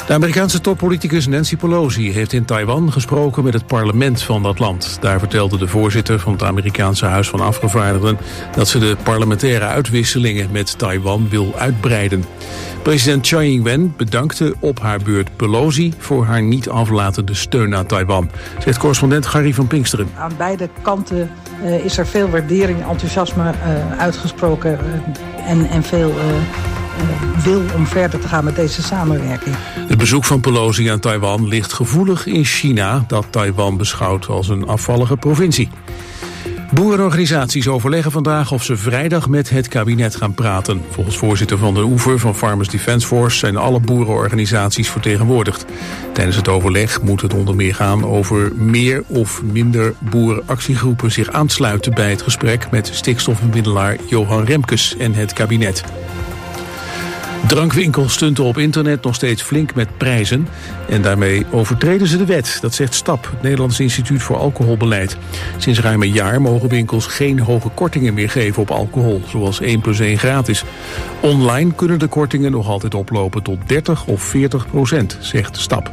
De Amerikaanse toppoliticus Nancy Pelosi heeft in Taiwan gesproken met het parlement van dat land. Daar vertelde de voorzitter van het Amerikaanse Huis van Afgevaardigden dat ze de parlementaire uitwisselingen met Taiwan wil uitbreiden. President Tsai Ing-wen bedankte op haar beurt Pelosi voor haar niet aflatende steun aan Taiwan, zegt correspondent Gary van Pinksteren. Aan beide kanten is er veel waardering, enthousiasme uitgesproken en veel wil om verder te gaan met deze samenwerking. Het bezoek van Pelosi aan Taiwan ligt gevoelig in China, dat Taiwan beschouwt als een afvallige provincie. Boerenorganisaties overleggen vandaag of ze vrijdag met het kabinet gaan praten. Volgens voorzitter Van der Oever van Farmers Defence Force zijn alle boerenorganisaties vertegenwoordigd. Tijdens het overleg moet het onder meer gaan over meer of minder boerenactiegroepen zich aansluiten bij het gesprek met stikstofbemiddelaar Johan Remkes en het kabinet. Drankwinkels stunten op internet nog steeds flink met prijzen en daarmee overtreden ze de wet. Dat zegt STAP, het Nederlands Instituut voor Alcoholbeleid. Sinds ruim een jaar mogen winkels geen hoge kortingen meer geven op alcohol, zoals 1+1 gratis. Online kunnen de kortingen nog altijd oplopen tot 30 of 40%, zegt STAP.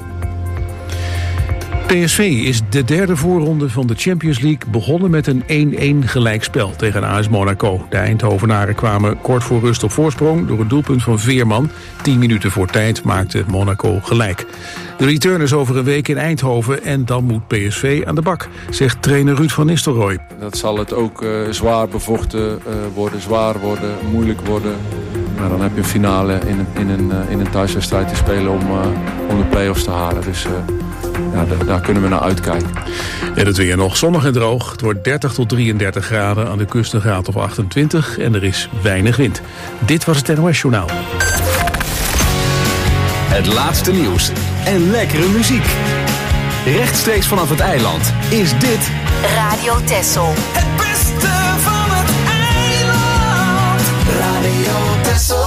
PSV is de derde voorronde van de Champions League begonnen met een 1-1 gelijkspel tegen AS Monaco. De Eindhovenaren kwamen kort voor rust op voorsprong door een doelpunt van Veerman. 10 minuten voor tijd maakte Monaco gelijk. De return is over een week in Eindhoven en dan moet PSV aan de bak, zegt trainer Ruud van Nistelrooy. Dat zal het ook zwaar bevochten worden, zwaar worden, moeilijk worden. Maar dan heb je een finale in een thuiswedstrijd te spelen om de play-offs te halen. Dus daar kunnen we naar uitkijken. En het weer nog zonnig en droog. Het wordt 30 tot 33 graden, aan de kust een graad of 28 en er is weinig wind. Dit was het NOS Journaal. Het laatste nieuws en lekkere muziek. Rechtstreeks vanaf het eiland is dit Radio Texel. Het beste van het eiland. Radio Texel.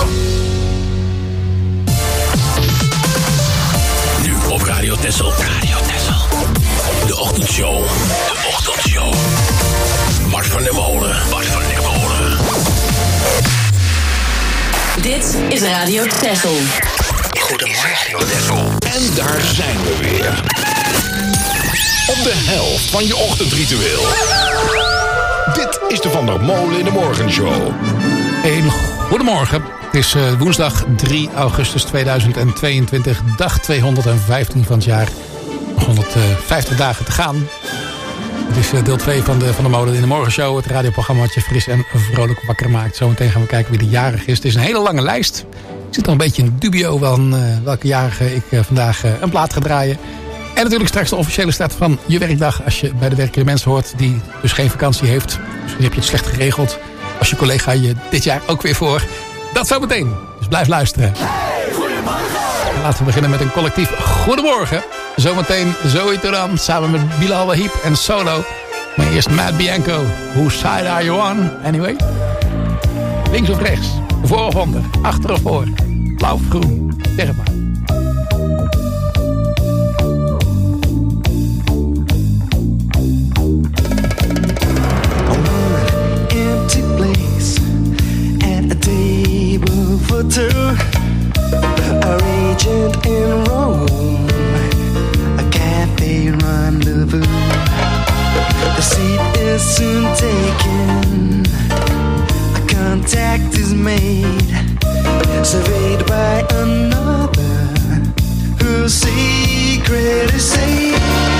Nu op Radio Texel. Radio Texel. De ochtendshow. De ochtendshow. Bart van der Molen. Bart van der Molen. Dit is Radio Texel. Goedemorgen, Radio Texel. En daar zijn we weer. Op de helft van je ochtendritueel. Dit is de Van der Molen in de Morgenshow. Een goedemorgen. Het is woensdag 3 augustus 2022, dag 215 van het jaar. Nog 150 dagen te gaan. Het is deel 2 van de Molen in de Morgenshow. Het radioprogramma wat je fris en vrolijk wakker maakt. Zometeen gaan we kijken wie de jarig is. Het is een hele lange lijst. Ik zit al een beetje in dubio van welke jarige ik vandaag een plaat ga draaien. En natuurlijk straks de officiële start van je werkdag. Als je bij de werkende mensen hoort die dus geen vakantie heeft. Misschien heb je het slecht geregeld. Als je collega je dit jaar ook weer voor. Dat zometeen. Dus blijf luisteren. Hey, goedemorgen. Laten we beginnen met een collectief goedemorgen. Zometeen Zoe Turan samen met Bilal Wahib en Solo. Maar eerst Matt Bianco. Whose side are you on? Anyway. Links of rechts. Voor of onder. Achter of voor. Blauw of groen. Zeg het maar. For two, a regent in Rome, a cafe rendezvous. The seat is soon taken, a contact is made, surveyed by another whose secret is safe.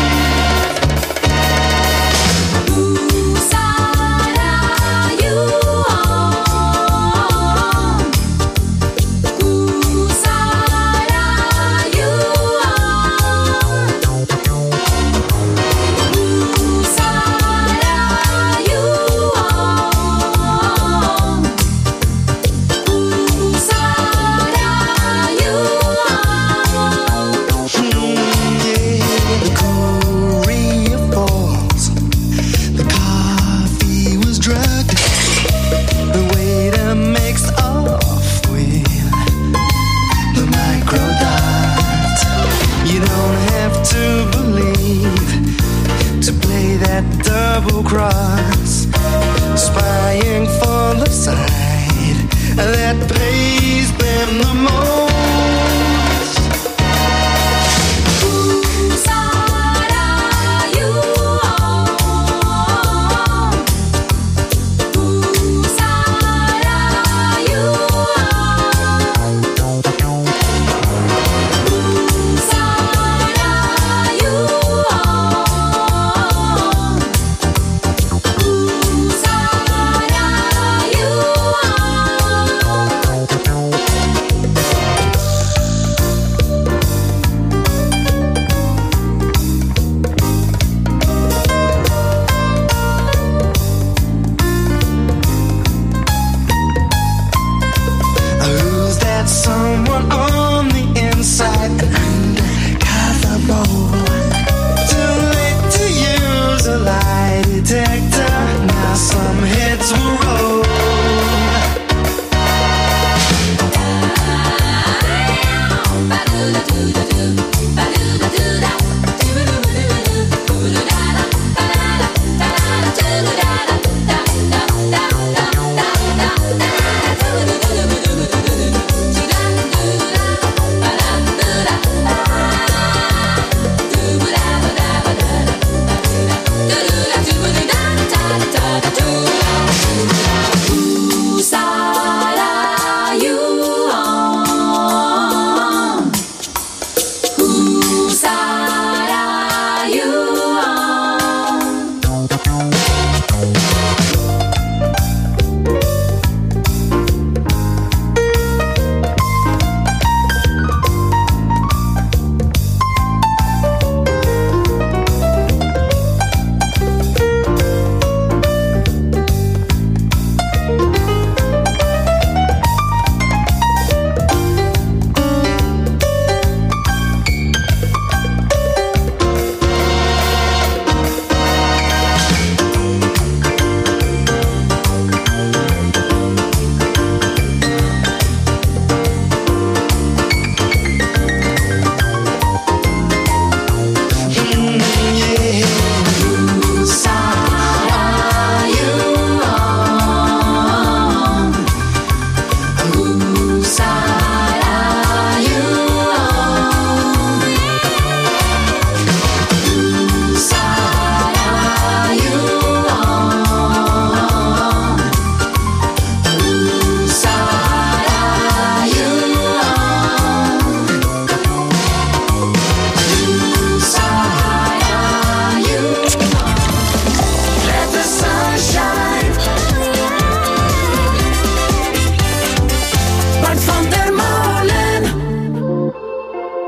Cross, spying for the side that pays them the most.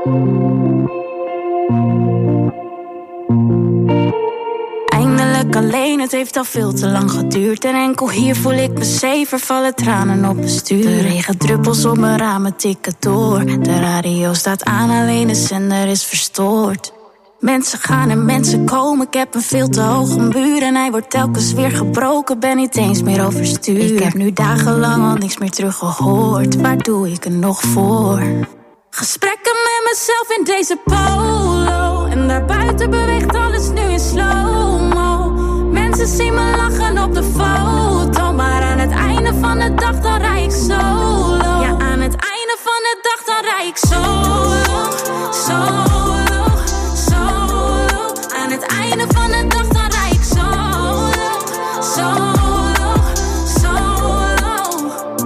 Eindelijk alleen, het heeft al veel te lang geduurd. En enkel hier voel ik me safe, er vallen tranen op mijn stuur. De regendruppels op mijn ramen tikken door. De radio staat aan, alleen de zender is verstoord. Mensen gaan en mensen komen, ik heb een veel te hoge muur. En hij wordt telkens weer gebroken, ben niet eens meer overstuur. Ik heb nu dagenlang al niks meer teruggehoord. Waar doe ik er nog voor? Gesprekken met mezelf in deze polo. En daarbuiten beweegt alles nu in slow-mo. Mensen zien me lachen op de foto. Maar aan het einde van de dag dan rij ik solo. Ja, aan het einde van de dag dan rij ik solo. Solo, solo. Aan het einde van de dag dan rij ik solo. Solo, solo.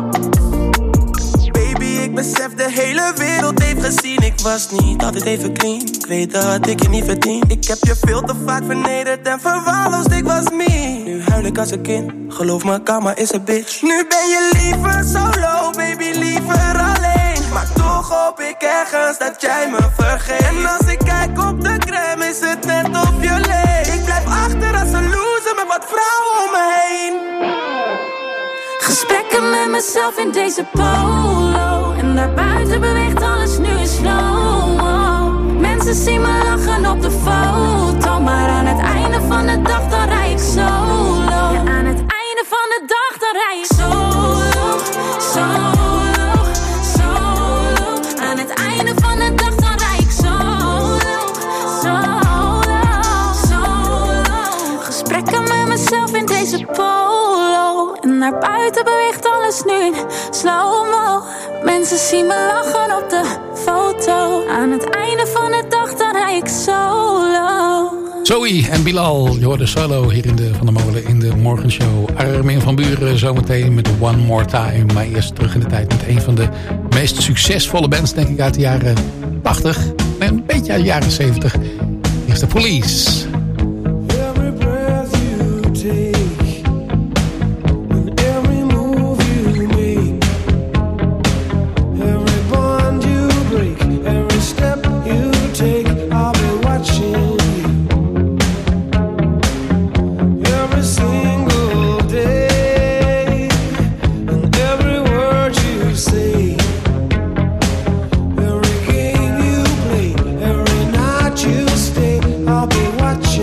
Baby, ik besef de hele wereld heeft gezien. Ik was niet altijd even clean. Ik weet dat ik je niet verdien. Ik heb je veel te vaak vernederd en verwaarloosd, ik was me. Nu huil ik als een kind, geloof me, karma is een bitch. Nu ben je liever solo, baby, liever alleen. Maar toch hoop ik ergens dat jij me vergeet. En als ik kijk op de crème is het net of je leeft. Ik blijf achter als een loser met wat vrouwen om me heen. Gesprekken met mezelf in deze polo. En daarbuiten beweegt alles nu in slow-mo. Mensen zien me lachen op de foto. Maar aan het einde van de dag dan rij ik solo. Ja, aan het einde van de dag dan rij ik solo. Solo, solo. Aan het einde van de dag dan rij ik solo. Solo, solo. Gesprekken met mezelf in deze polo. En naar buiten beweegt alles nu in slow-mo. Mensen zien me lachen op de foto. Aan het einde van de dag dan rij ik solo. Zoe en Bilal, je hoorde solo hier in de Van der Molen in de morgenshow. Armin van Buuren zometeen met One More Time. Maar eerst terug in de tijd met een van de meest succesvolle bands, denk ik, uit de jaren 80. En een beetje uit de jaren 70. Hier is de Police. Every breath you take, and every move you make, every bond you break, every step you take, I'll be watching you. Every single day, and every word you say, every game you play, every night you stay, I'll be watching.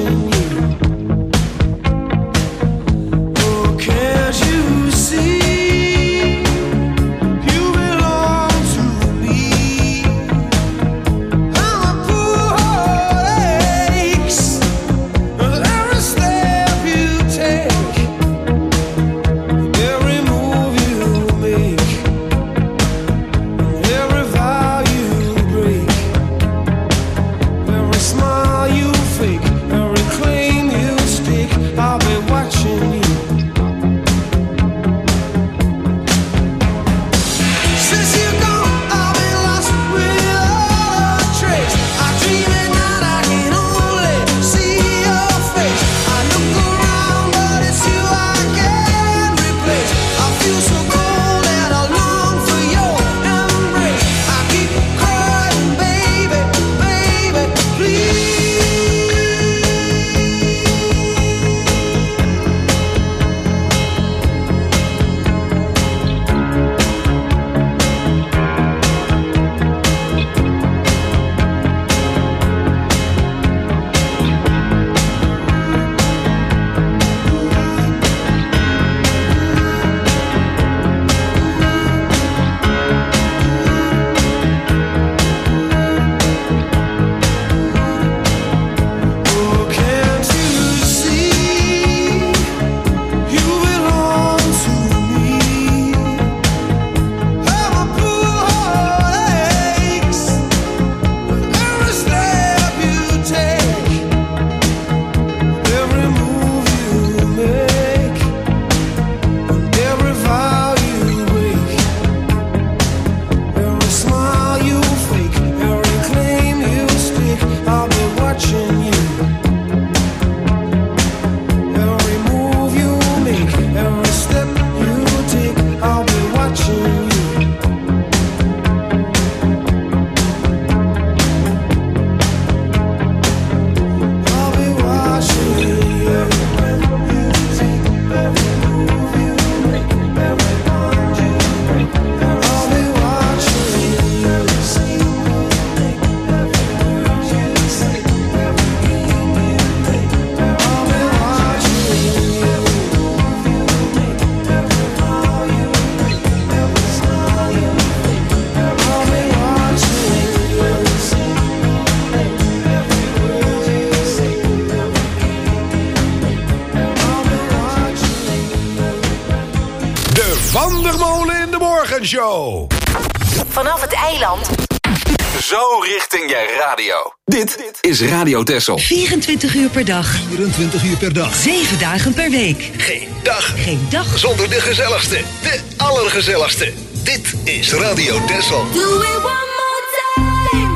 Morgenshow. Vanaf het eiland. Zo richting je radio. Dit is Radio Texel. 24 uur per dag. 24 uur per dag. 7 dagen per week. Geen dag. Geen dag zonder de gezelligste. De allergezelligste. Dit is Radio Texel. Do it one more time.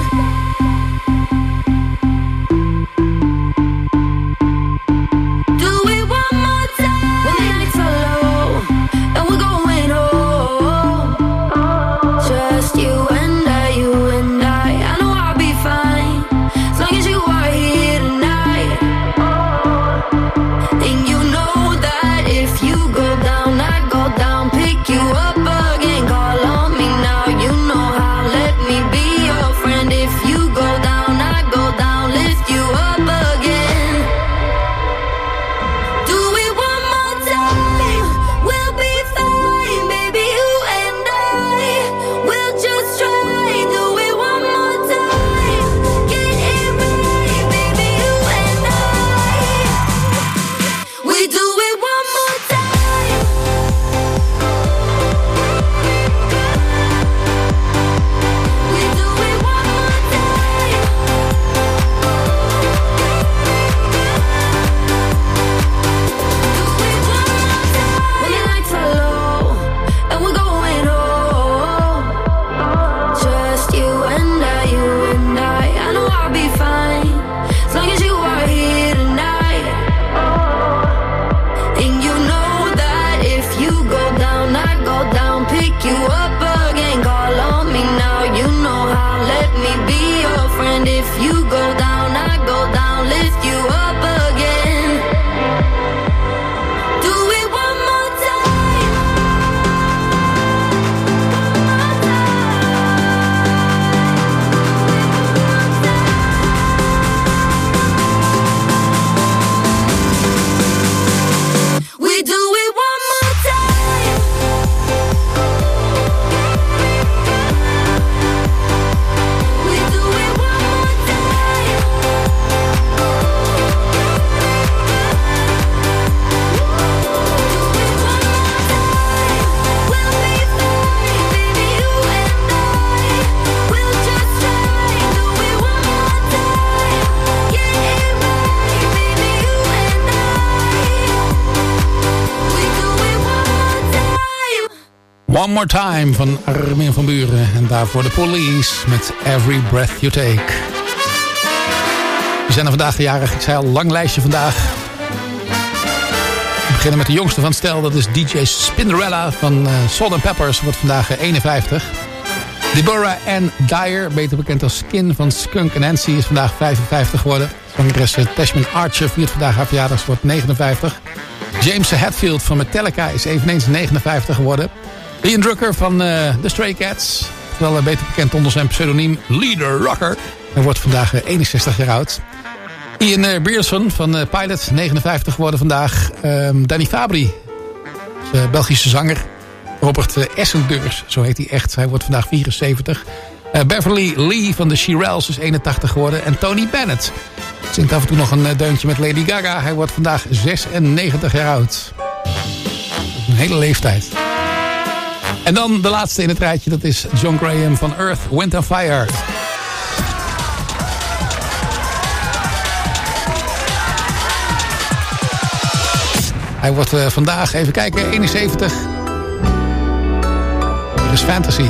Do it one more time. When the nights are low and we're going home. Just you and I, you and I. I know I'll be fine as long as you are here tonight. And you know that if you go down, I go down, pick you up again, call on me now. You know how, let me be your friend. If you go down, I go down, lift you up again. Do it one more time, we'll be fine, baby, you and I. We'll just try, do it one more time. Get it right, baby, you and I. We do it one more time. We do it one more time. When the lights are low and we're going home. Just you and I, you and I. I know I'll be fine as long as you are here tonight. And you know that if you go down, I go down, pick you up again, call on me now. You know how, let me be your friend. If you go down, I go down, lift you up again. Do it one more time. We do it one more time. We do it one more time. We'll be fine, baby, you and I. We'll just try, do it one more time. Get it right, baby, you and I. We do it one more time. One More Time van Armin van Buuren. En daarvoor de Police met Every Breath You Take. We zijn er vandaag jarig. Ik zei al, lang lijstje vandaag. We beginnen met de jongste van het stel. Dat is DJ Spinderella van Salt & Peppers. Wordt vandaag 51. Deborah Ann Dyer, beter bekend als Skin van Skunk Nancy, is vandaag 55 geworden. Zangeres Tashmin Archer viert vandaag haar verjaardag, wordt 59. James Hetfield van Metallica is eveneens 59 geworden. Ian Drucker van The Stray Cats, wel beter bekend onder zijn pseudoniem Leader Rocker. Hij wordt vandaag 61 jaar oud. Ian Beerson van Pilot, 59 geworden vandaag. Danny Fabry, Belgische zanger. Robert Essendeurs, zo heet hij echt. Hij wordt vandaag 74. Beverly Lee van de Shirelles is 81 geworden. En Tony Bennett zingt af en toe nog een deuntje met Lady Gaga. Hij wordt vandaag 96 jaar oud. Een hele leeftijd. En dan de laatste in het rijtje. Dat is John Graham van Earth, Wind & Fire. Hij wordt vandaag, even kijken, 71. Hier is Fantasy.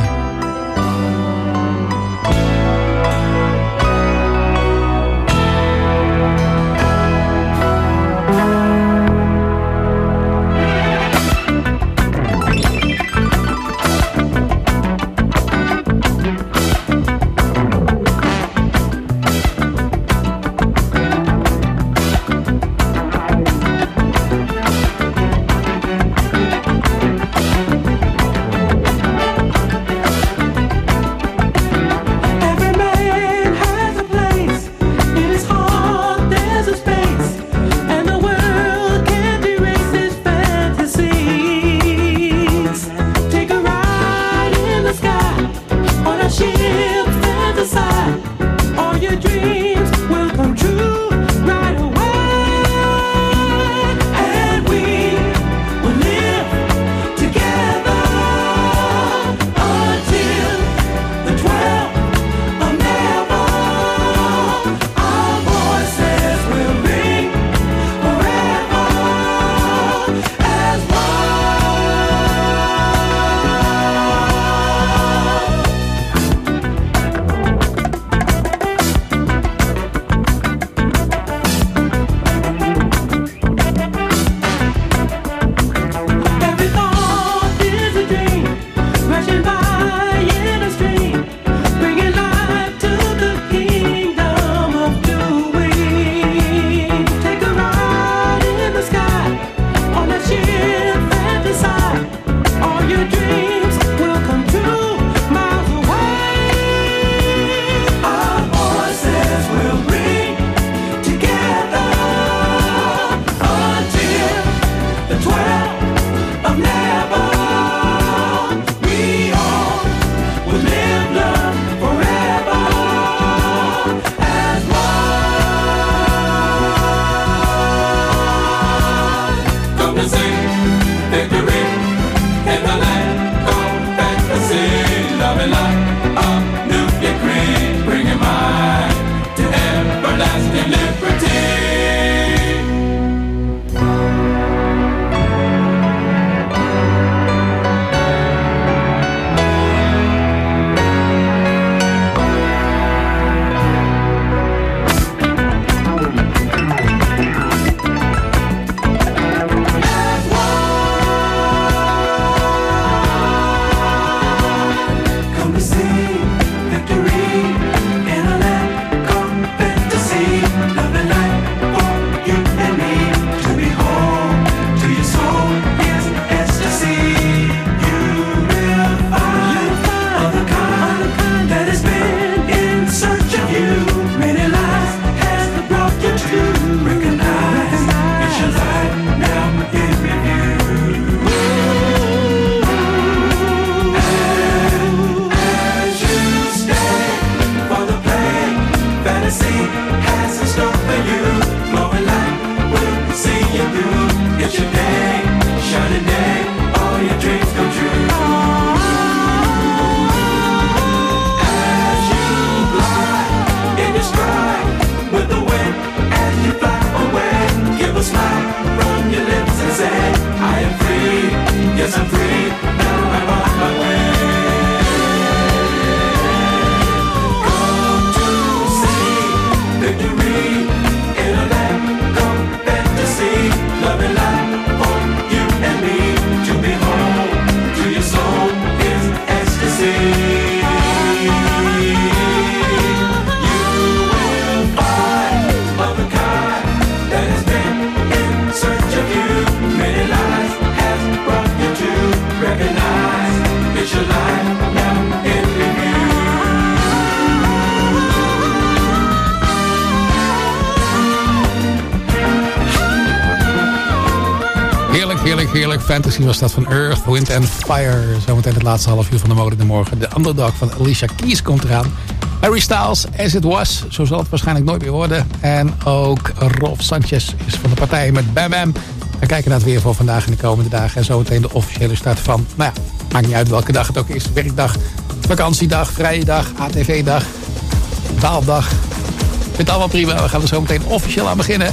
heerlijk. Fantasy was dat van Earth, Wind and Fire. Zometeen het laatste half uur van de Mode in de Morgen. De Underdog van Alicia Keys komt eraan. Harry Styles, As It Was. Zo zal het waarschijnlijk nooit meer worden. En ook Rolf Sanchez is van de partij met Bam Bam. We kijken naar het weer voor vandaag en de komende dagen. En zometeen de officiële start van, nou ja, maakt niet uit welke dag het ook is. Werkdag, vakantiedag, vrije dag, ATV-dag, daaldag. Ik vind het allemaal prima. We gaan er zo meteen officieel aan beginnen.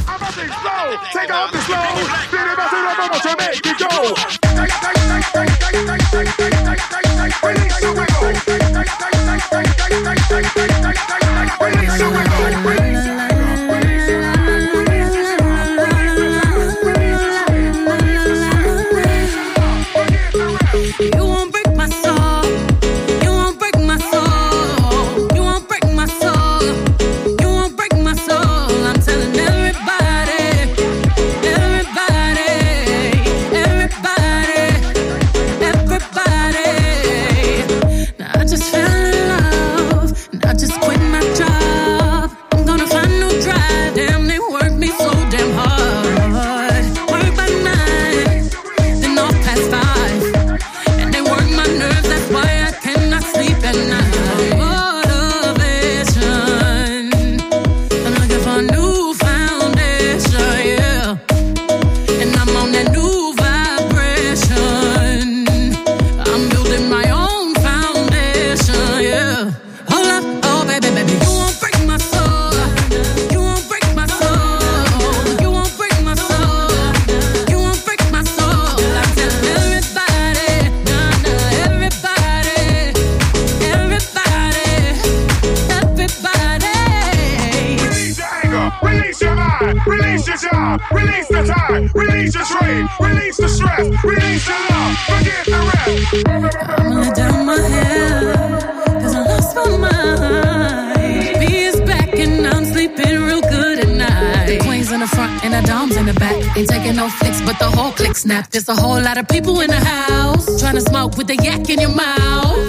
There's a whole lot of people in the house trying to smoke with the yak in your mouth.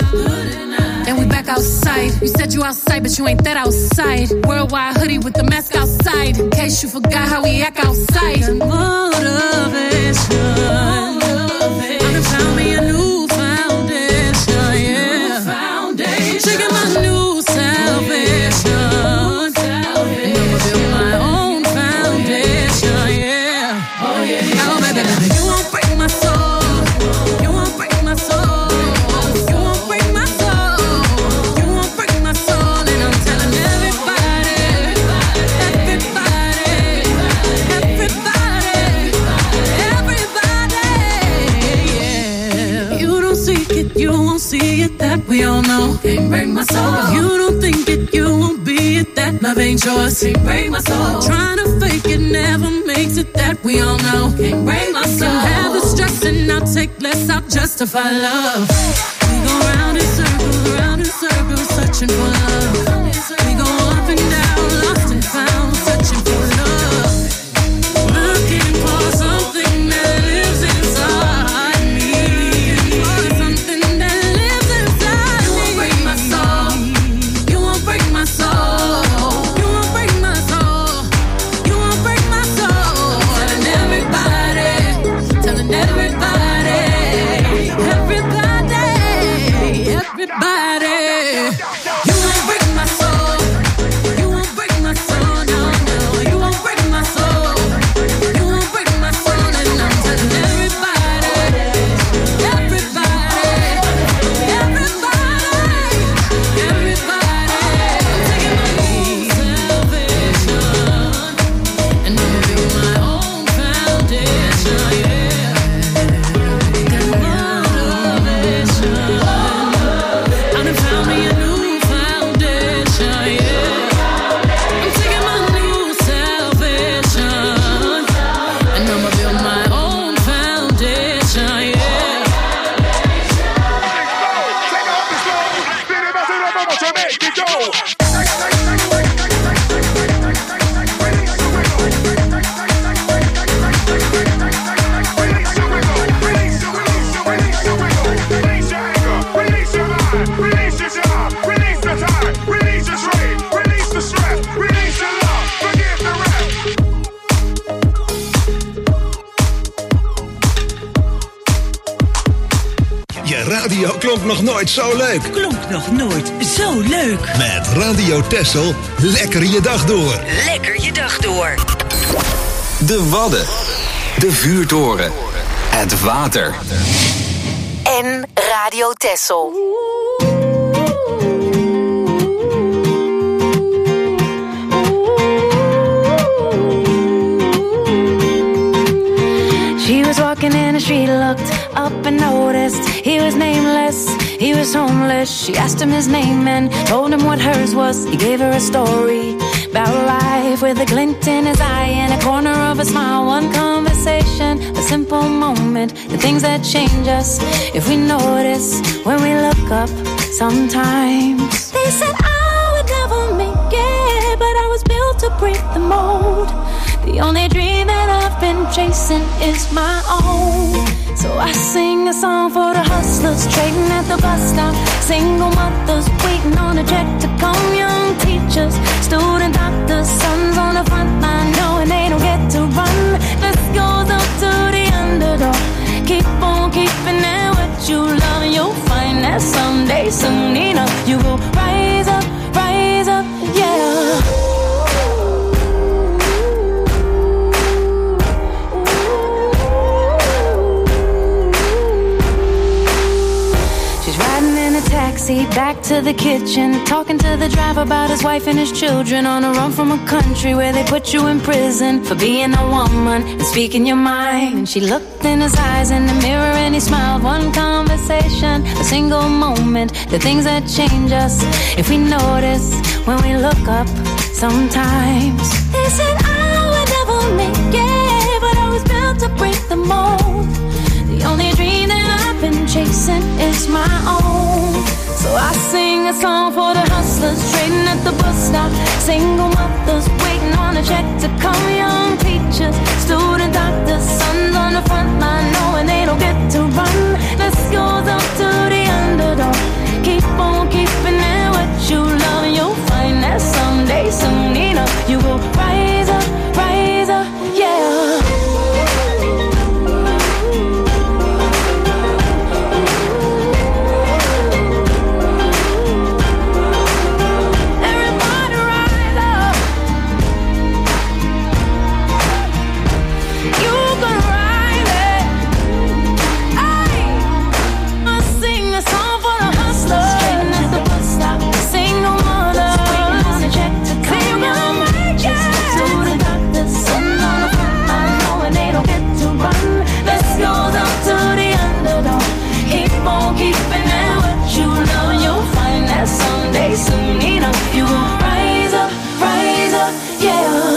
And we back outside. You said you outside, but you ain't that outside. Worldwide hoodie with the mask outside. In case you forgot how we act outside. Motivation. I done found me a new foundation, yeah. Taking my new salvation. And I'ma build my own foundation, yeah. Oh yeah. Oh baby, baby. We all know, can't break my soul. If you don't think it, you won't be it. That love ain't yours, can't break my soul. Trying to fake it never makes it. That we all know, can't break my soul. Can have the stress and I'll take less. I'll justify love. We go round in circles, searching for love. We go up and down, lost and found, searching for love. Looking for something that lives inside me. Everybody, you won't break my soul. klonk nog nooit zo leuk. Klonk nog nooit zo leuk. Met Radio Texel, lekker je dag door. Lekker je dag door. De Wadden. De vuurtoren. Het water. En Radio Texel. She was walking in the street, looked up and noticed he was nameless, he was homeless. She asked him his name and told him what hers was. He gave her a story about life with a glint in his eye and a corner of a smile. One conversation, a simple moment, the things that change us if we notice when we look up sometimes. They said I would never make it, but I was built to break the mold. The only dream that I've been chasing is my own. So I sing a song for the hustlers trading at the bus stop, single mothers waiting on a check to come, young teachers, student doctors, sons on the front line knowing they don't get to run. This goes up to the underdog. Keep on keeping it what you love, and you'll find that someday, soon enough, you will rise up, yeah. Taxi back to the kitchen, talking to the driver about his wife and his children, on a run from a country where they put you in prison for being a woman and speaking your mind. And she looked in his eyes in the mirror and he smiled. One conversation, a single moment, the things that change us if we notice when we look up sometimes. They said I would never make it, but I was built to break the mold. The only dream that I've been chasing is my own. So I sing a song for the hustlers trading at the bus stop, single mothers waiting on a check to come, young teachers, student doctors, sons on the front line knowing they don't get to run. This goes up to the underdog. Keep on keeping it what you love, and you'll find that someday, soon enough, you will rise up, yeah. Soon enough, you will rise up, yeah.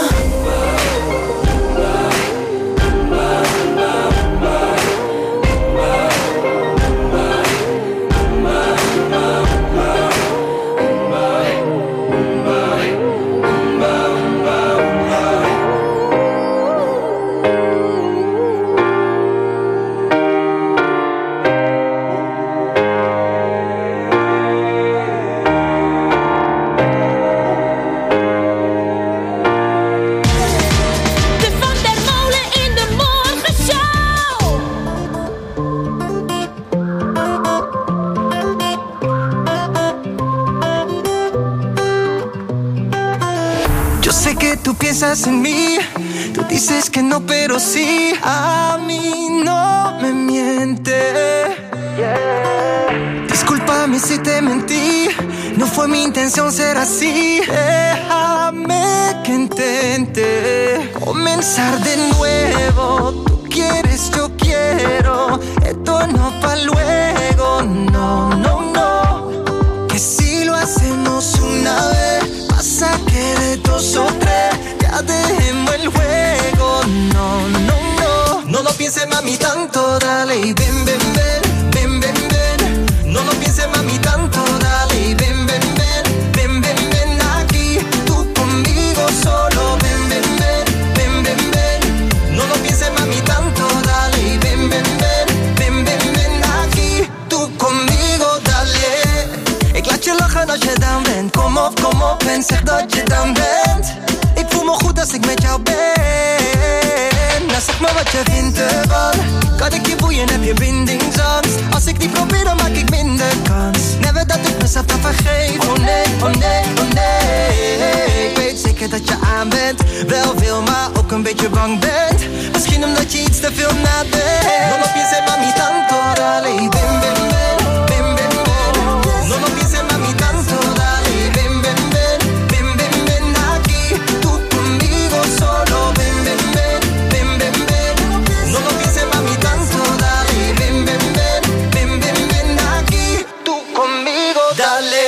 Piensas en mí, tú dices que no, pero sí. A mí no me miente. Discúlpame si te mentí, no fue mi intención ser así. Déjame que intente comenzar de nuevo. Tú quieres, yo quiero, esto no pa' luego. No, no, no, que si lo hacemos una vez, pasa que de dos o tres ya dejemos el juego. No, no, no, no lo pienses, mami, tanto. Dale y ven, ven, ven, ven, ven, ven. No lo pienses, mami, tanto. Dale y ven, ven, ven, ven, ven, ven. Aquí, tú conmigo solo. Ven, ven, ven, ven, ven, ven. No lo pienses, mami, tanto. Dale y ven, ven, ven, ven, ven, ven. Aquí, tú conmigo, dale. Ik laat je lachen als je dan bent. Kom op en zeg dat je dan bent. Ik voel me goed als ik met jou ben. Nou zeg maar wat je vindt ervan. Kan ik je boeien, heb je bindingsangst. Als ik niet probeer, dan maak ik minder mezelf te vergeven. Oh nee, oh nee, oh nee. Ik weet zeker dat je aan bent. Wel wil, maar ook een beetje bang bent. Misschien omdat je iets te veel nadenkt. No lo pienses mami tanto, dale y ven, ven, ven. Ven, ven, ven. No lo pienses mami tanto, dale y ven, ven, ven. Ven, ven, ven aquí. Tú conmigo solo. Ven, ven, ven. Ven, ven, ven. No lo pienses mami tanto, dale y ven, ven, ven. Ven, ven, ven aquí. Tú conmigo, dale.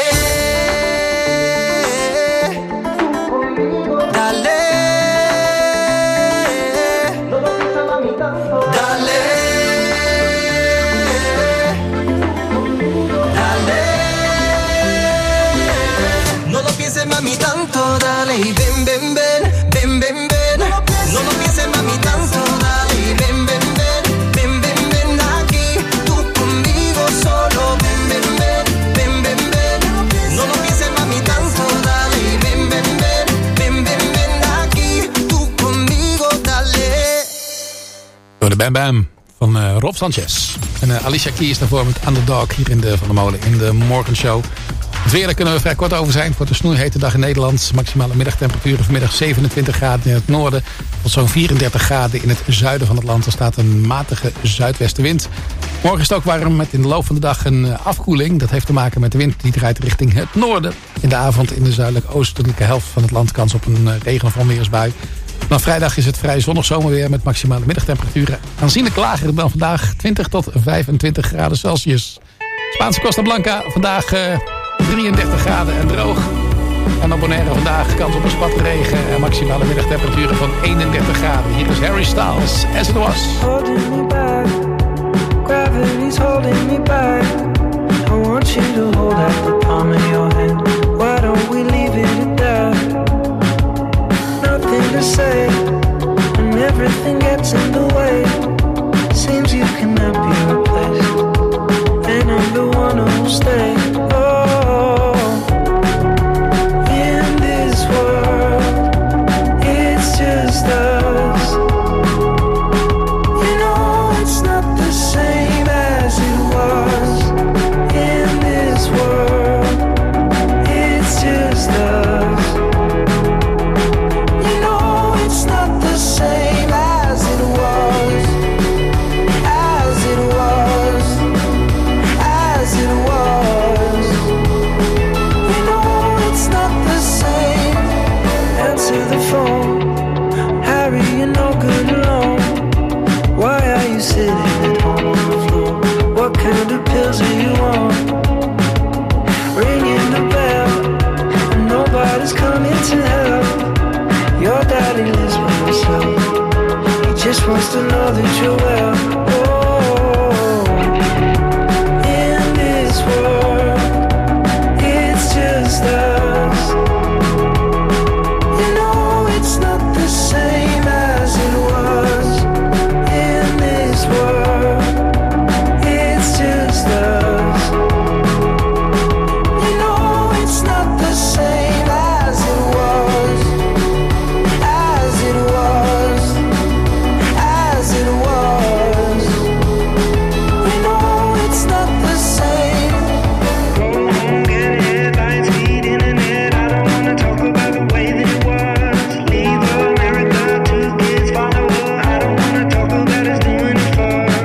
Mami tanto, dale y ven, ven, ven, ven, ven, ven. No lo pienses mami tanto, dale y ven, ven, ven, ven, ven, ven aquí. Tú conmigo solo, ven, ven, ven, ven, ven, ven. No lo pienses mami tanto, dale y ven, ven, ven, ven, ven, ven aquí. Tú conmigo, dale. Door de Bam Bam van Rob Sanchez. En Alicia Keys daarvoor met Underdog hier in de Van der Molen in de morgenshow. Het weer, daar kunnen we vrij kort over zijn. Het wordt een snoeihete dag in Nederland. Maximale middagtemperaturen vanmiddag 27 graden in het noorden. Tot zo'n 34 graden in het zuiden van het land. Er staat een matige zuidwestenwind. Morgen is het ook warm met in de loop van de dag een afkoeling. Dat heeft te maken met de wind die draait richting het noorden. In de avond in de zuidelijk oostelijke helft van het land kans op een regen- of onweersbui. Vanaf vrijdag is het vrij zonnig zomerweer met maximale middagtemperaturen aanzienlijk lager dan vandaag. 20 tot 25 graden Celsius. Spaanse Costa Blanca vandaag 33 graden en droog. En op Bonaire vandaag kans op een spatregen en maximale middagtemperaturen van 31 graden. Hier is Harry Styles, As It Was. Holding me back, gravity's holding me back. I want you to hold out the palm of your hand. Why don't we leave it at that? Nothing to say, and everything gets in the way. Seems you cannot be replaced, and I'm the one who'll stay. Just us. You know it's not the same as it was in this world. It's just us. You know it's not the same as it was, as it was, as it was. You know it's not the same. Answer the phone. You're no good alone. Why are you sitting at home on the floor? What kind of pills are you on? Ringing the bell, and nobody's coming to help. Your daddy lives by himself. He just wants to know that you're well. Oh, in this world, it's just us. You know it's not the same as it was in this world. It's just us. You know it's not the same as it was, as it was, as it was. You know it's not the same. Go home, get headlines, feed internet. I don't wanna talk about the way that it was. Leave America, 2 kids, follow her. I don't wanna talk about us doing it first.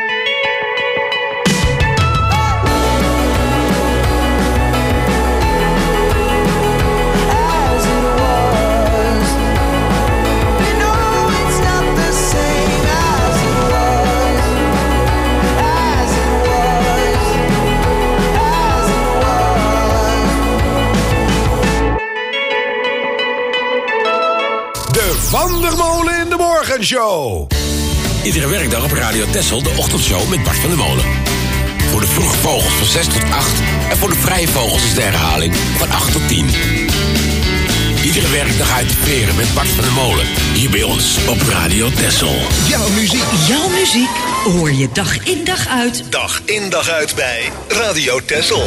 As it was. You know it's not the same as it was, as it was, as it was. De Van der Molen in de Morgenshow. Iedere werkdag op Radio Texel de ochtendshow met Bart van der Molen. Voor de vroege vogels van 6 tot 8 en voor de vrije vogels is de herhaling van 8 tot 10. Iedere werkdag uit de veren met Bart van der Molen. Hier bij ons op Radio Texel. Jouw muziek. Jouw muziek hoor je dag in dag uit. Dag in dag uit bij Radio Texel.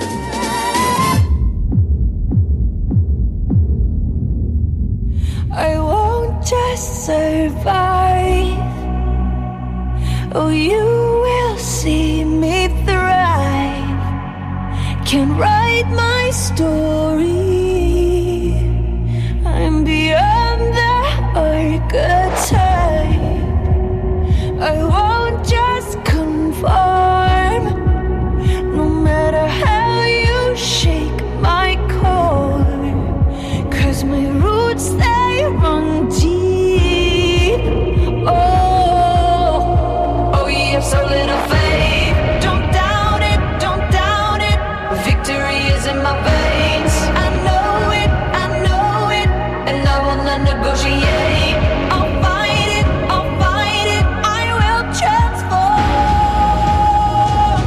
I won't just survive. Oh, you will see me thrive. can write my story. I'm beyond the archetype. I won't just conform, no matter how you shake my core. 'Cause my roots, they run deep. Oh, you have so little faith. Don't doubt it, don't doubt it. Victory is in my veins. I know it, and I will not negotiate. I'll fight it, I will transform.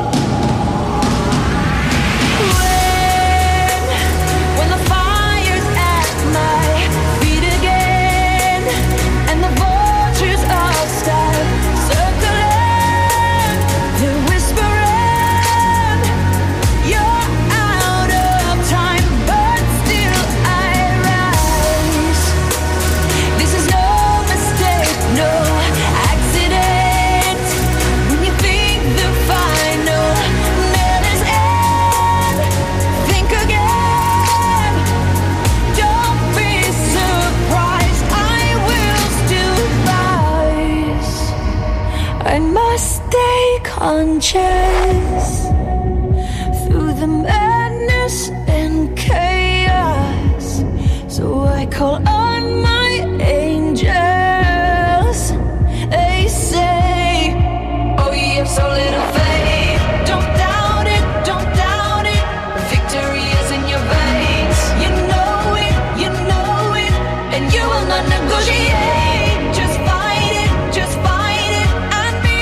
When the fire's at my feet again, and the vultures all start circling, they're whispering, you're out of time, but still I rise. This is no mistake, no accident. When you think the final nail is in, think again. Don't be surprised, I will still rise. I must stay conscious through the madness and chaos. So I call on my angels. They say, oh, you have so little faith. Don't doubt it, don't doubt it. Victory is in your veins. You know it, and you will not negotiate. Just fight it, and be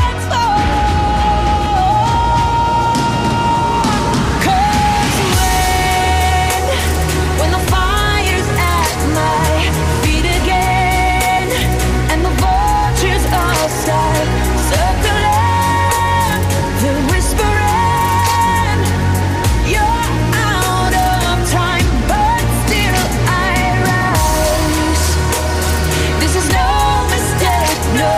transformed. 'Cause when the fire's at my feet again, and the vultures all start circling, they're whispering, you're out of time, but still I rise. This is no mistake, no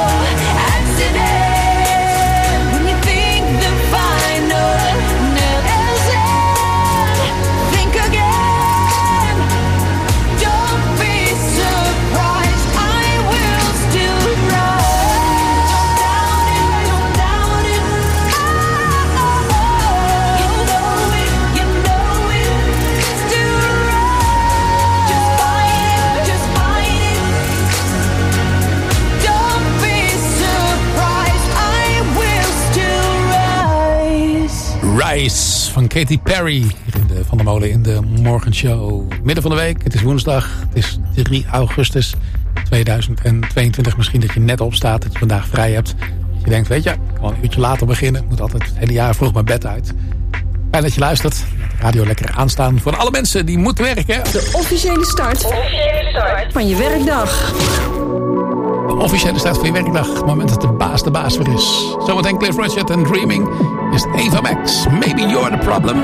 accident. When you think the final nail is in, think again. Don't be surprised, I will still rise. Don't doubt it, you know it, still rise. Just fight it, don't be surprised, I will still rise. Rise van Katy Perry. Hier in de Van der Molen in de morgenshow. Midden van de week, het is woensdag. Het is 3 augustus 2022. Misschien dat je net opstaat, dat je vandaag vrij hebt. Dat je denkt, weet je, ik kan een uurtje later beginnen. Ik moet altijd het hele jaar vroeg mijn bed uit. Fijn dat je luistert. Laat de radio lekker aanstaan voor alle mensen die moeten werken. De officiële start van je werkdag. De officiële start van je werkdag. Het moment dat de baas weer is. Zometeen Cliff Richard en Dreaming. Is Ava Max. Maybe you're the problem.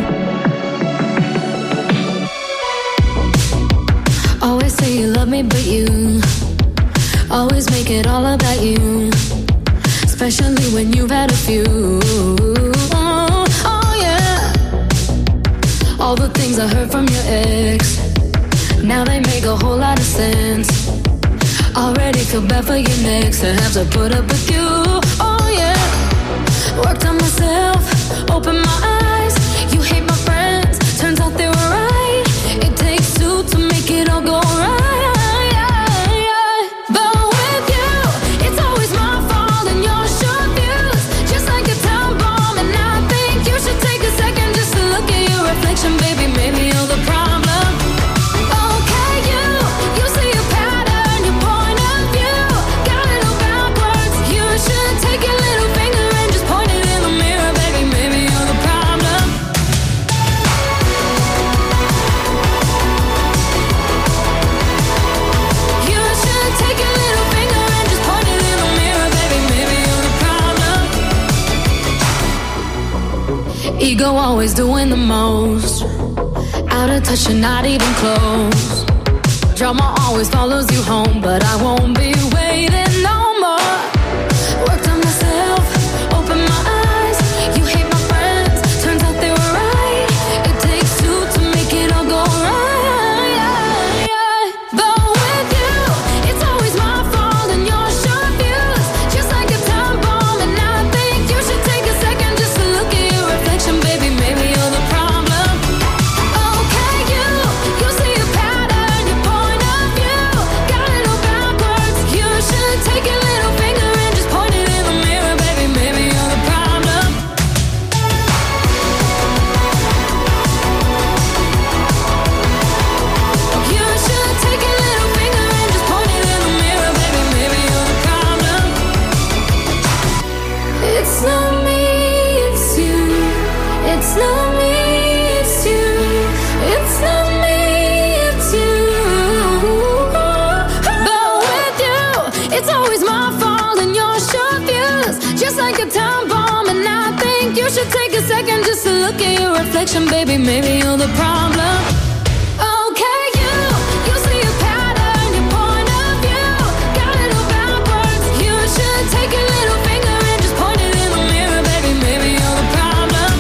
Always say you love me, but you always make it all about you. Especially when you've had a few. Oh yeah. All the things I heard from your ex, now they make a whole lot of sense. Already feel bad for your next to have to put up with you. Oh yeah. Worked on myself, opened my eyes. You hate my friends, turns out they were right. It takes two to make it all go right. But with you, it's always my fault and your short views, just like a time bomb. And I think you should take a second just to look at your reflection, baby. Maybe you're the problem. Okay, you see a pattern, your point of view, got it all backwards. You should take your little finger and just point it in the mirror, baby. Maybe you're the problem. You should take your little finger and just point it in the mirror, baby. Maybe you're the problem. Ego always doing the most, out of touch and not even close. Drama always follows you home, but I won't be waiting no more. Worked on myself, opened my eyes. You hate my friends, turns out they were right. You should take a second just to look at your reflection, baby. Maybe you're the problem. Okay, you see a pattern, your point of view got it all backwards. You should take your little finger and just point it in the mirror, baby. Maybe you're the problem.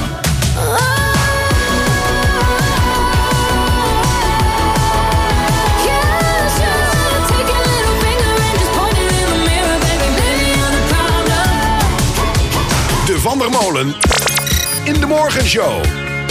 You should take your little finger and just point it in the mirror, baby. Maybe you're the problem. De Van der Molen in de Morgenshow.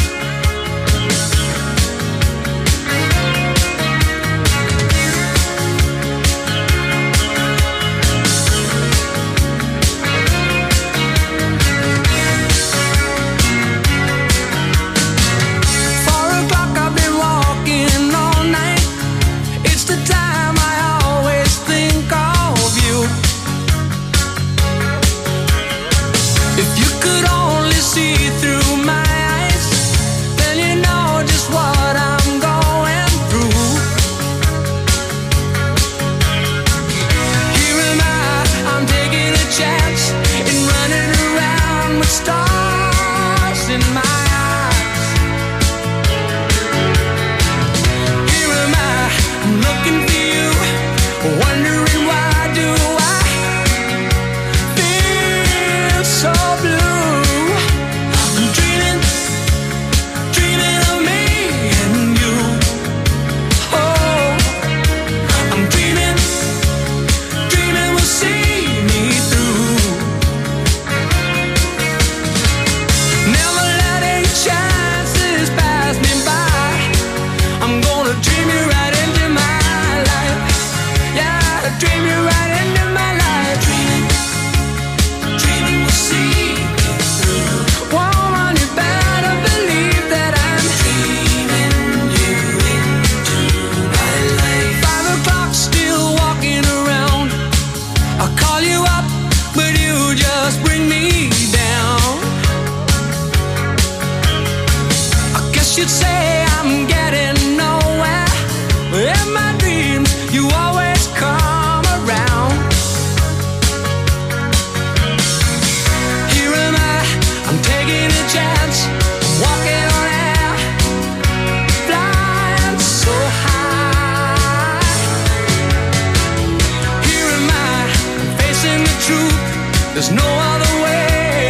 There's no other way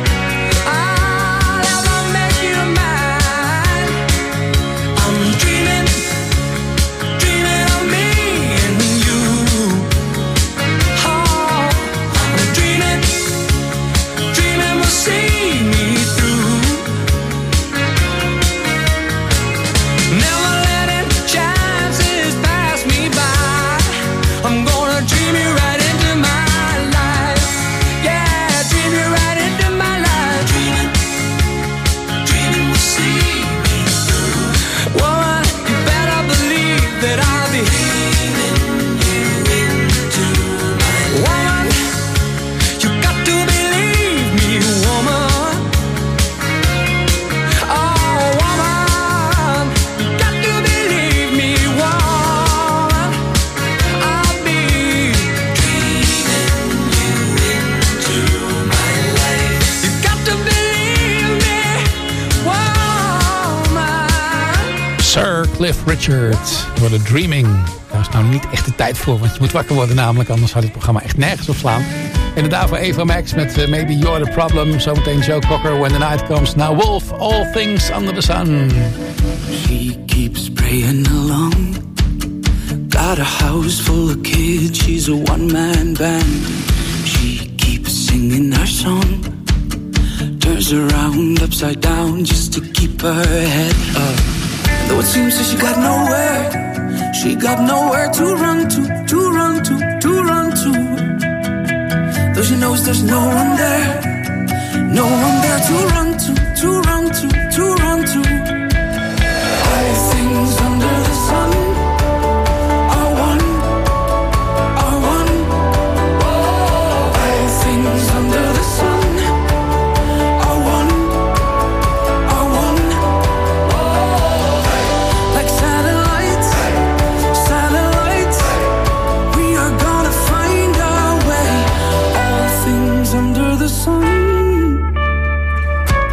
I'll ever make you mine. I'm dreaming, dreaming of me and you. Oh, I'm dreaming, dreaming will see me through. Never letting chances pass me by. I'm gonna dream you right into my Cliff Richard, voor de Dreaming. Daar is nou niet echt de tijd voor, want je moet wakker worden namelijk. Anders had dit programma echt nergens op slaan. En daarvoor Eva Max met Maybe You're the Problem. Zometeen Joe Cocker, When the Night Comes. Now Wolf, All Things Under the Sun. She keeps praying along. Got a house full of kids, she's a one-man band. She keeps singing her song. Turns around upside down just to keep her head up. Though it seems that she got nowhere to run to run to. Though she knows there's no one there to run to. All things under the sun are one. All things under the sun are one. Like satellites, we are gonna find our way. All things under the sun.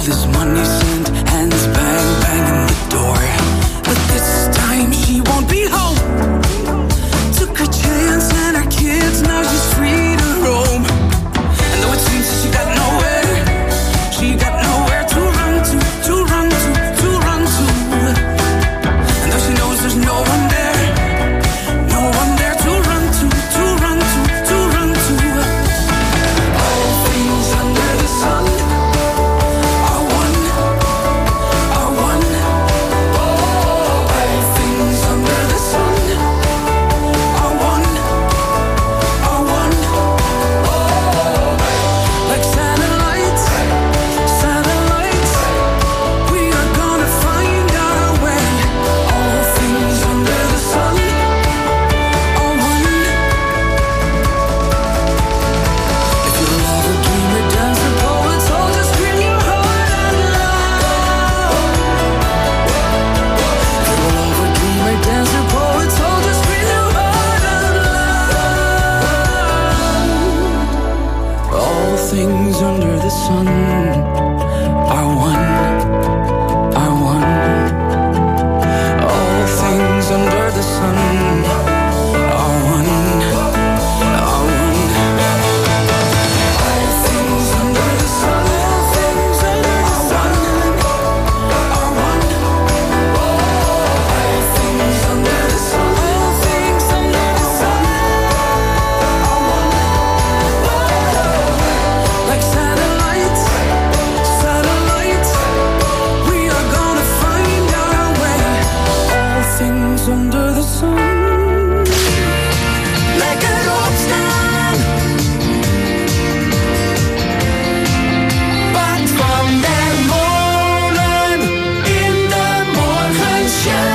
this money sent, hands bang, banging the door. But this time she won't be home. Took her chance and her kids, now she's free to roam. And though it seems she got nowhere to run to, to run to, to run to. And though she knows there's no one there to run to, to run to, to run to. All things under the sun are one, are one. All things under the sun are one, are one. Like satellites, satellites, we are gonna find our way. All things under the sun are one. If you love a dreamer, dancer, poet, soldier, scream your heart out loud. If you love a dreamer, dancer, poet, soldier, scream your heart out loud. All things under the sun are one, are one. All things under the sun are one, are one. All things under the sun, all things under the sun are one. All things under the sun, all things under the sun are one. Like satellites, satellites, we are gonna find our way. All things under the sun. Lekker opstaan. Bart van der Molen in de morgenshow.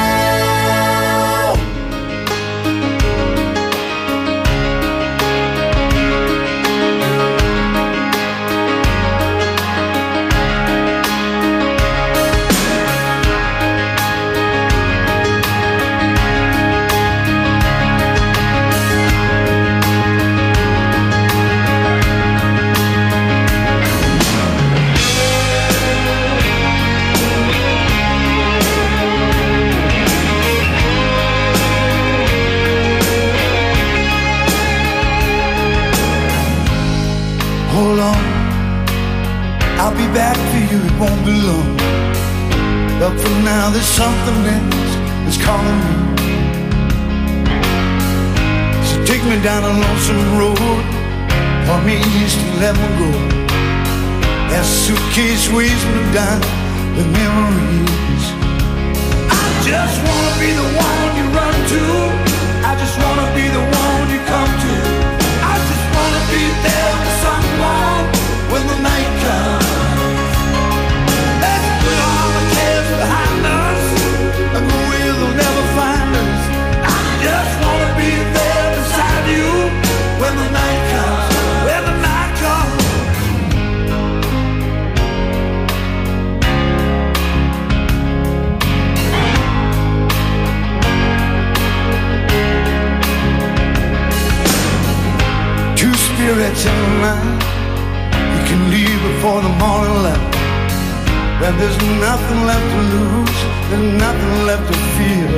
Hold on, I'll be back for you, it won't be long. But for now there's something else that's calling me. So take me down a lonesome road, point me east and let me go. That suitcase weighs me down with memories. I just wanna be the one you run to, I just wanna be the one you come to. I just wanna be there for someone when the night comes. Let's put all the cares behind us and go where they'll never find us. I just wanna be there beside you when the night comes, when the night comes. Two spirits in the night, you can leave before the morning light. When there's nothing left to lose, there's nothing left to fear.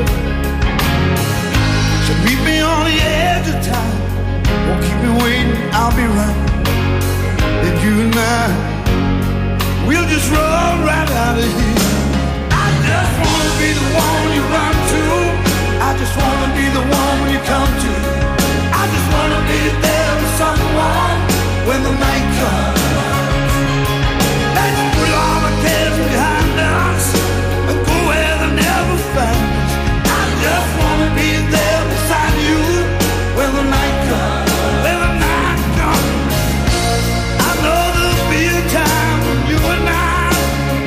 So meet me on the edge of time, won't keep me waiting, I'll be right. Then you and I, we'll just run right out of here. I just wanna be the one you run to, I just wanna be the one you come to. I just wanna be there with someone when the night comes. Let's put all the cares behind us and go where they never find us. I just wanna be there beside you when the night comes, when the night comes. I know there'll be a time when you and I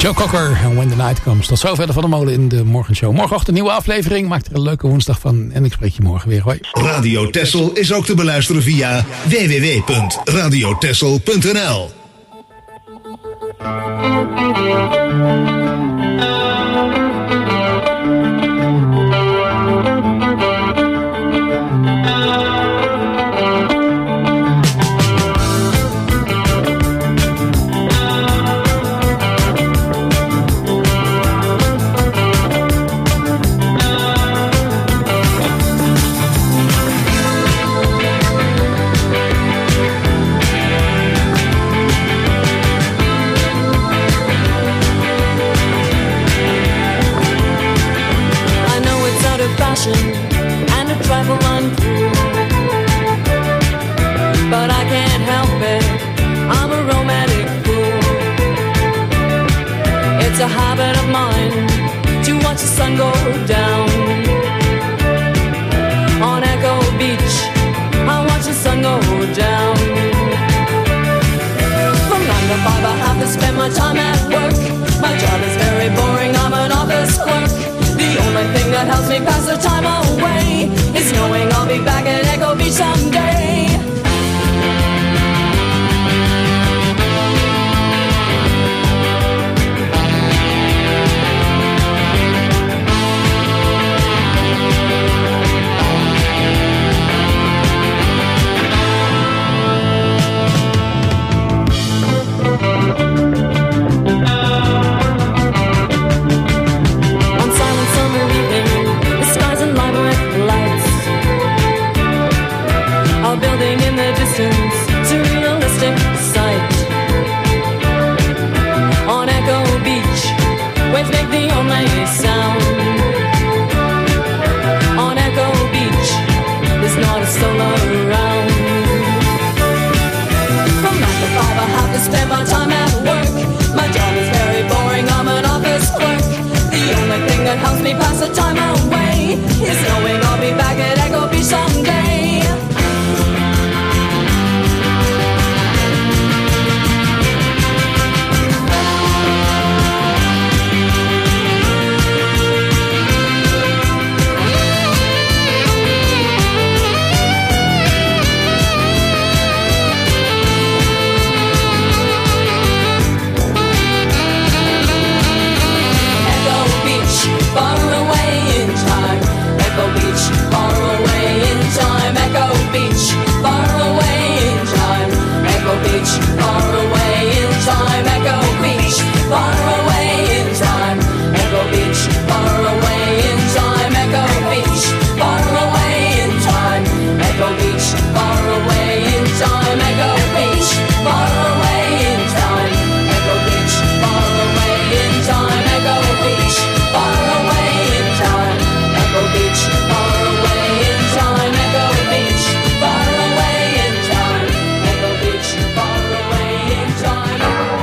Joe Cocker en When the Night Comes. Tot zover de Van der Molen in de morgenshow. Morgenochtend een nieuwe aflevering. Maak er een leuke woensdag van. En ik spreek je morgen weer. Hoi. Radio Texel is ook te beluisteren via www.radiotexel.nl. And a trifle uncool, but I can't help it, I'm a romantic fool. It's a habit of mine to watch the sun go down. On Echo Beach, I watch the sun go down. From 9 to 5 I have to spend my time at work. My job is very boring, I'm an office clerk. The only thing that helps me pass the time away is knowing I'll be back at Echo Beach someday. Building in the distance, surrealistic sight. On Echo Beach, waves make the only sound. On Echo Beach, there's not a soul around. From 9 to 5 I have to spend my time at work. My job is very boring, I'm an office clerk. The only thing that helps me pass the time away is knowing I'll be back at Echo Beach someday. Far away in time, Echo Beach, far away in time, Echo Beach, far away in time, Echo Beach, far away in time, Echo Beach, far away in time, Echo Beach, far away in time, Echo Beach, far away in time, Echo Beach, far away in time, Echo Beach, far away in time, Echo Beach, far away in time, Echo Beach, far away in time, Echo Beach, far away in time, Echo Beach, far away in time, Echo Beach, far away in time.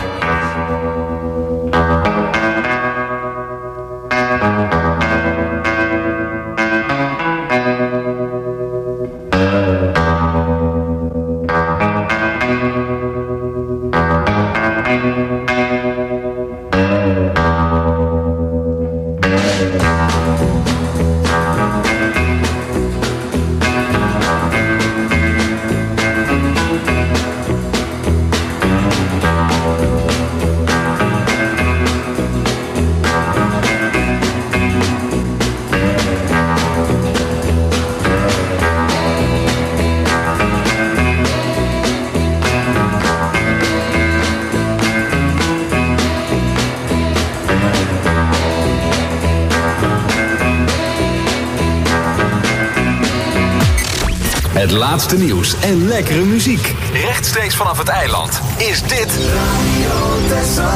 Het laatste nieuws en lekkere muziek. Rechtstreeks vanaf het eiland is dit Radio Texel.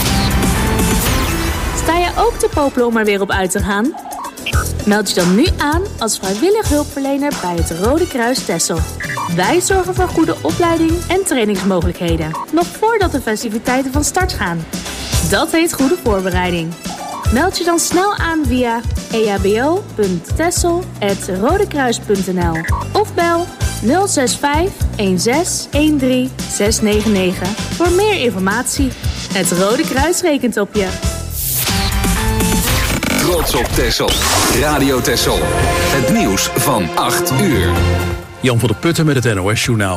Sta je ook te popelen om er weer op uit te gaan? Meld je dan nu aan als vrijwillig hulpverlener bij het Rode Kruis Texel. Wij zorgen voor goede opleiding en trainingsmogelijkheden. Nog voordat de festiviteiten van start gaan. Dat heet goede voorbereiding. Meld je dan snel aan via ehbo.texel@rodekruis.nl of bel 065 16 699 voor meer informatie. Het Rode Kruis rekent op je. Trots op Texel. Radio Texel. Het nieuws van 8 uur. Jan van der Putten met het NOS Journaal.